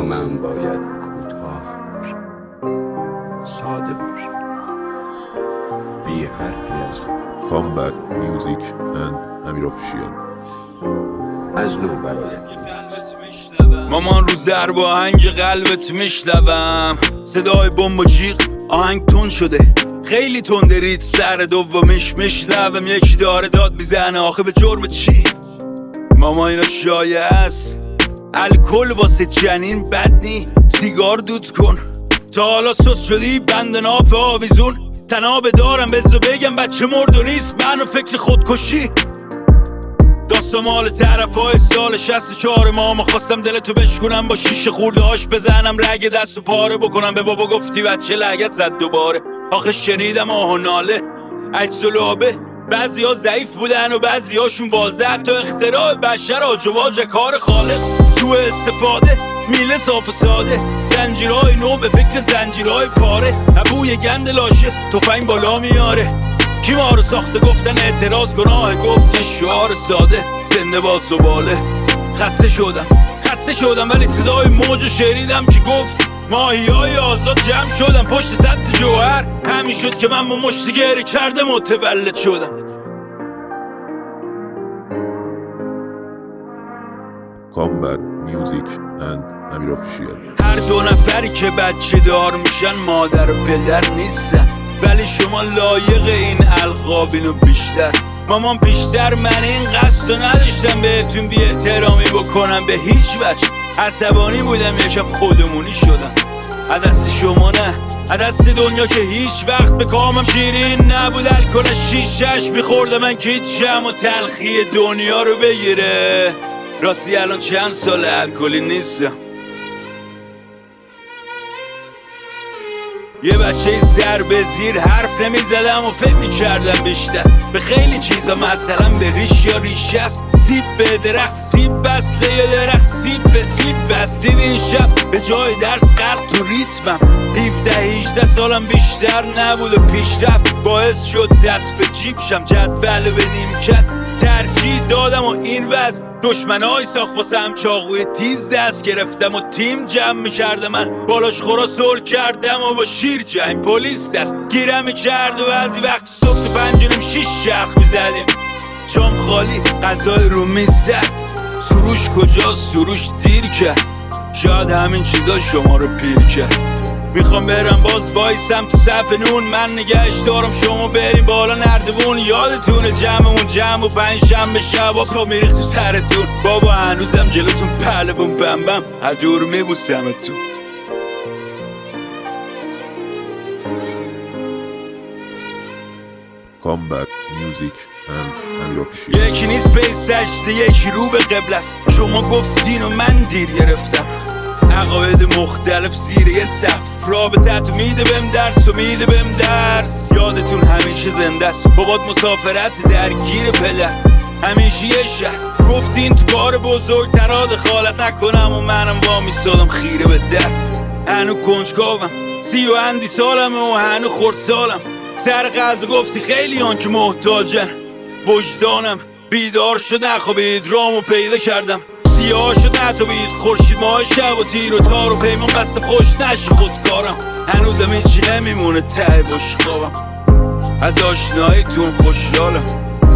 من باید کوتاه باشم، ساده باشم، بی حرفی از Combat Music and Amir Official. از نو برایت مامان رو ضرب آهنگ قلبت میشنوم، صدای بمب و جیغ آهنگ تون شده، خیلی تنده ریتم سر دومیش میشنوم، یکی داره داد میزنه آخه به جرم چی؟ ماما اینا شایعه است، الکل واسه جنین بد نی، سیگار دود کن تا حالا سوس شدی بند ناف آویزون، تنابه دارم بزو بگم بچه مرد و نیست منو فکر خودکشی، داستان مال طرف های سال 64 ماما خواستم دلتو بشکنم با شیشه خورده هاش بزنم رگ دستو پاره بکنم، به بابا گفتی بچه لگت زد دوباره، آخه شنیدم آه و ناله عجز و لابه، بعضی ها ضعیف بودن و بعضی هاشون واضح، تا اختراع بشر آجواج کار خالق، سوء استفاده میله صاف و ساده، زنجیرهای نو به فکر زنجیرهای پاره، ابوی گند لاشه تفنگ بالا میاره، کی ما رو ساخته گفتن اعتراض گناه، گفت شعار ساده زنده باد زباله، خسته شدم ولی صدای موج شنیدم که گفت ماهی های آزاد جمع شدم پشت سد جوهر، همین شد که من با مشتی گره کرده متولد شدم. Combat Music and Amir Official. هر دو نفری که بچه دار میشن مادر و پدر نیستن، ولی شما لایق این القابین و بیشتر، مامان پیشتر من این قصد رو نداشتم بهتون بی احترامی بکنم به هیچ وجه، عصبانی بودم یکم خودمونی شدم، دست شما نه دست دنیا که هیچ وقت به کامم شیرین نبود، الکل شیشش میخورده من که هیچم و تلخی دنیا رو بگیره، راستی الان چند سال الکلی نیستم، یه بچه سر به زیر حرف نمیزدم و فکر میکردم بیشتر به خیلی چیزا، مثلا به ریش یا ریشه است، سیب به درخت سیب بسته یا درخت سیب به سیب بستید این شب، به جای درس غرق تو ریتمم، 17-18 سالم بیشتر نبود و پیشرفت باعث شد دست به جیب شم، جدول به نیمکت ترجیح دادم و این وضع دشمنای ساخت واسم چاقوی تیز دست گرفتم و تیم جمع میکرده، من بالاش خورا سول کردم و با شیر جنگ پلیس دست گیرم میکرد و بعضی وقت صبح تو 5:06 شرخ میزدیم، جام خالی غذای رو میزد، سروش کجاست سروش دیر کرد، شاید همین چیزا شما رو پیر کرد، میخوام برم باز وایسم تو صف نون، من نگهش دارم شما بریم بالا نردبون، یادتونه جمعمون جمع و 5 شنبه شبا صبح میریختیم سرتون، بابا هنوزم جلوتون پهلوون بمبم از دور میبوسمتون. Combat Music and Amir Official. یکی نیست به سجده یکی رو به قبل است، شما گفتین و من دیر گرفتم، عقاید مختلف زیر یه سقف، رابطت میده بهم درس و میده بهم درس، یادتون همیشه زنده است، بابات مسافرت درگیر پدر، همیشه یه شهر گفتین تو کار بزرگ ترا دخالت نکنم و منم وامیستادم خیره به در، هنو کنجکاوم 30 سالم و هنو خورد سالم، سر غذا گفتی خیلی آن که محتاجن، وجدانم بیدار شد نخوابید رامو پیدا کردم، سیاه شد نتابید خورشید ماه شب و تیر و تار و پیمان بسته خوش نشی خودکارم، هنوزم این چی نمیمونه ته باش خوابم، از آشناییتون خوشحالم.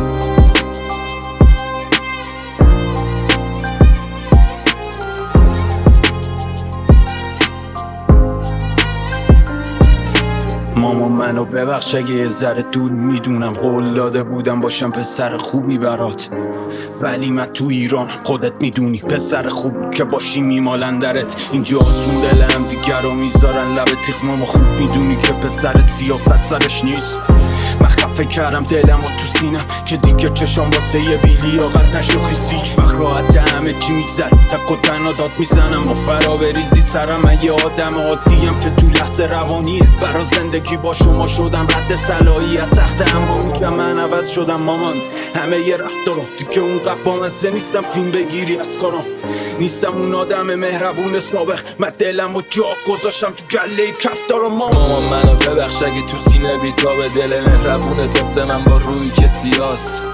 ماما منو ببخش اگه یه ذره دور میدونم، قول داده بودم باشم پسر خوبی برات، ولی من تو ایران خودت میدونی پسر خوب که باشی میمالن درت، اینجا آسون دلم دیگر رو میذارن لب تیخ، ماما خوب میدونی که پسر سیاست سرش نیست، من خفه کردم دلم و تو سینم که دیگه چشام واسه یه بیلیاقت نشوخیستی، هیچ وقت راحت همه چی میگذره، تک و تنها داد میزنم و فرا بریزی سرم، من یه آدم عادیم که تو لحظه روانیه، برا زندگی با شما شدم رد صلاحی، از سخت اما میگم من عوض شدم مامان، همه یه رفتارم دیگه اون قبامزه نیستم، فیلم بگیری از کارم نیستم، اون آدم مهربون سابق، من دلم و جا گذاشتم تو گله کفتارم. مامان منو ببخش اگه تو سینه بیتابه، دل مهربونه دست من با روی که سیاست،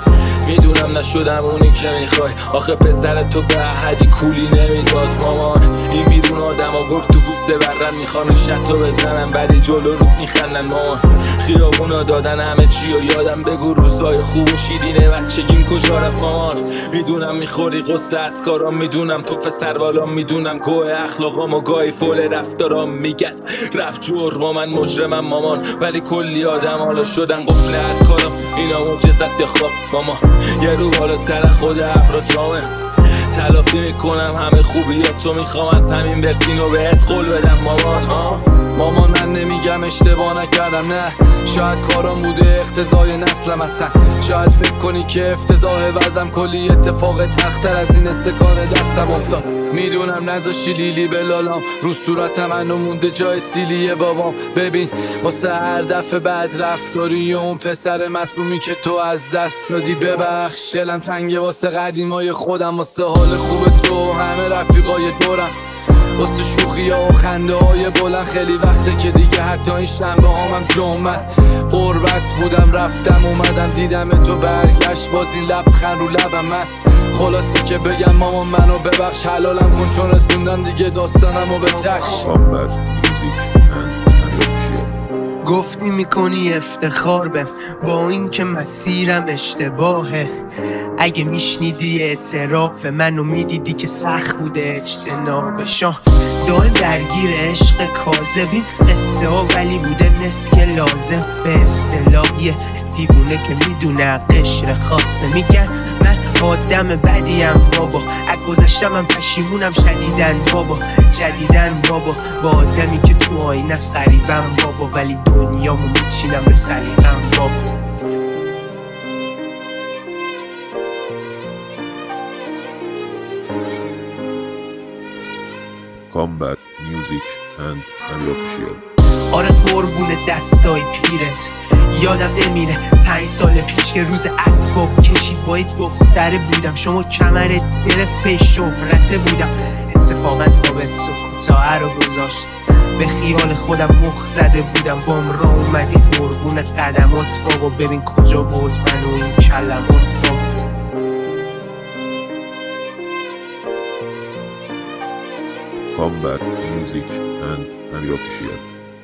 میدونم نشدم اونی که میخوای، آخه پسر تو به حدی کولی نمیداد مامان. این بیرون آدم ها برد تو بوسته برن، میخوان شتو بزنن ولی جلو رو میخندن مامان. خیابونا دادن همه چی و یادم بگو روزای خوب و شیرینه بچگیم کجا رفت مامان. میدونم میخوری قصه از کارام، میدونم تو سربالام، میدونم گوه اخلاقام و گاهی فول رفتارام. میگن رفت جرم و من مجرمم مامان، ولی کلی آدم حالا شدن قفل از کارم. اینا معجزه است یا خواب ماما، یه رو بالاتر خود ابرا جامه. تلافی میکنم همه خوبیاتو، میخوام از همین برسینو بهت قول بدم مامان. مامان من نمیگم اشتباه نکردم، نه شاید کارم بوده اقتضای نسلم هستن. شاید فکر کنی که افتضاح وزم، کلی اتفاق تختر از این استکان دستم افتاد. میدونم نذاشی لیلی بلالام، رو صورتم منو مونده جای سیلی بابام. ببین واسه هر دفعه بد رفتاری اون پسر مصدومی که تو از دست دادی ببخش. دلم تنگه واسه قدیمای خودم، واسه حال خوب تو همه رفیقای دورم، واسه شوخی ها و خنده های بلند. خیلی وقته که دیگه حتی این شنبه هامم جمعت غربت بودم، رفتم اومدم دیدم تو برگشت باز این لبخند رو لبم. من خلاصه که بگم مامان منو ببخش، حلالم کن چون رسوندم دیگه داستانمو به تش. Combat Music and Amir Official. گفتی میکنی افتخار بهم با این که مسیرم اشتباهه. اگه میشنیدی اعتراف منو میدیدی که سخت بوده اجتنابشان. دائم درگیر عشق کاذبین قصه ها، ولی بوده مسک لازم. به اصطلاحی دیوونه که میدونه قشر خاصه. میگن من آدم بدیم بابا، از گذشتم من پشیمونم شدیدن بابا. جدیدن بابا با آدمی که تو آینه است غریبم بابا، ولی دنیامو میچینم به سلیقم بابا. Combat Music and Amir Official. آره قربون دستای پیرت یادم نمیره 5 سال پیش که روز اسباب کشید با دختره بودم. شما کمرت گرفت به شهرته بودم. اتفاقا تابستون کوتاه رو گذاشت، به خیال خودم مخ زده بودم. بام را اومدی قربون قدمات بابا، ببین کجا بود من و این کلمات بابا. Combat Music and Amir Official.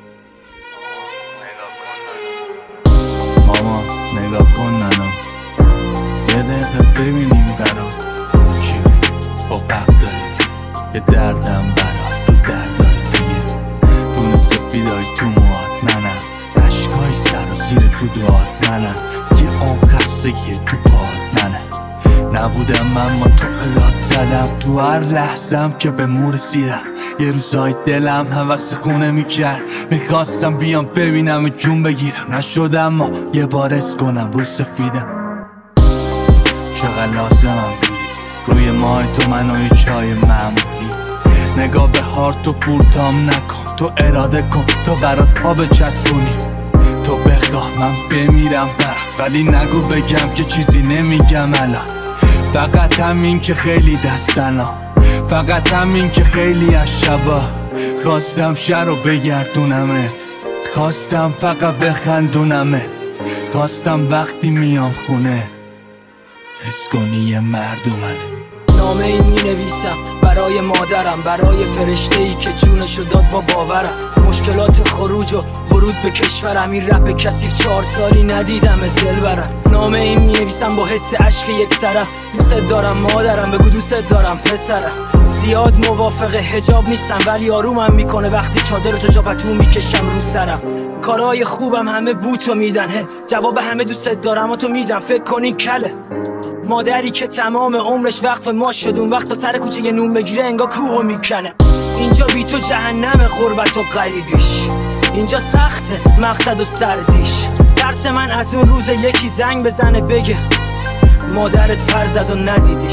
ماما نگاه کن نانا، یه دقیقه ببین این برا چی با بق داری، یه دردم برا تو دردای دیگه. دونه سفیدای تو موات منم، عشقای سر و زیر تو داد منم، یه آن خستگی تو پاد منم. نبودم من ما تو قلات زدم، تو هر لحظم که به مور رسیدم. یه روزای دلم هوس خونه میکرد، میخواستم بیام ببینم جون بگیرم. نشدم ما یه بار اس کنم رو سفیدم. چقدر لازمم بودی روی ماه تو منو یه چای معمولی. نگاه به هارت و پورتام نکن، تو اراده کن تو برات پا بچسبونی. تو بخواه من بمیرم برات، ولی نگو بگم که چیزی نمیگم الان. فقط همین که خیلی دستنا، فقط همین که خیلی از شبا خواستم شهر رو بگردونمت، خواستم فقط بخندونمت، خواستم وقتی میام خونه حس کنی یه مرد اومده. نامه ای می نویسم برای مادرم، برای فرشته ای که جونشو داد با باورم. مشکلات خروج و ورود به کشورم، این رپ کثیف 4 سالی ندیدم دل برم. نامه ای می نویسم با حس عشق یک سرم، دوست دارم مادرم بگو دوست دارم پسرم. زیاد موافق حجاب نیستم ولی آرومم میکنه وقتی چادر تو جا پتو میکشم رو سرم. کارهای خوبم همه بوتو میدن، جواب همه دوست دارم و تو میدم. فکر کنی کله مادری که تمام عمرش وقف ما شد، اون وقت تا سر کوچه یه نون بگیره انگار کوهو میکنه. اینجا بی تو جهنم غربت و غریبیش، اینجا سخته مقصد و سردیش. درس من از اون روز یکی زنگ بزنه بگه مادرت پر زد و ندیدیش.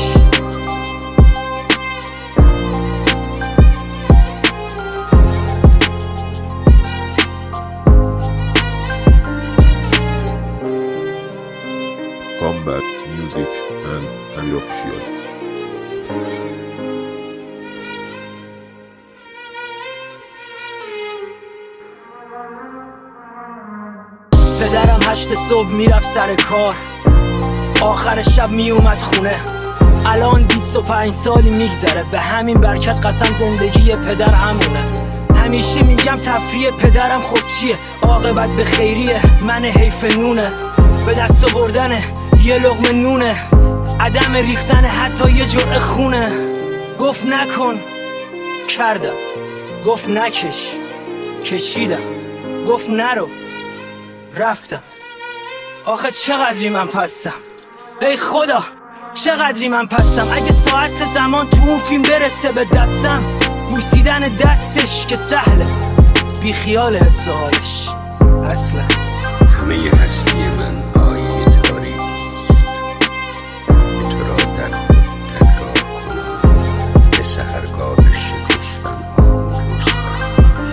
Combat Music and Amir Official. پدرم 8 صبح میرفت سر کار، آخر شب می اومد خونه. الان 25 سالی میگذره، به همین برکت قسم زندگی پدر همونه. همیشه میگم تفریح پدرم خب چیه، عاقبت به خیریه، من حیف نونه. به دست آوردن یه لقمه نونه، عدم ریختن حتی یه جرعه خونه. گفت نکن کردم، گفت نکش کشیدم، گفت نرو رفتم. آخه چقدری من پستم، ای خدا چقدری من پستم. اگه ساعت زمان تو اون فیلم برسه به دستم، بوسیدن دستش که سهله، بی خیال حس حالش اصلا. همه هستی من آینه تاریکیست که تو را در خود تکرار کنم، به سحرگاه شکفتن ها رستم.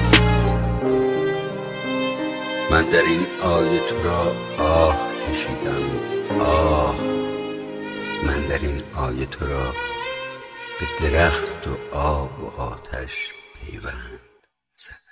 من در این آیه تو را آه کشیدم، آه. من در این آیه تو را به درخت و آب و آتش پیوند زدم.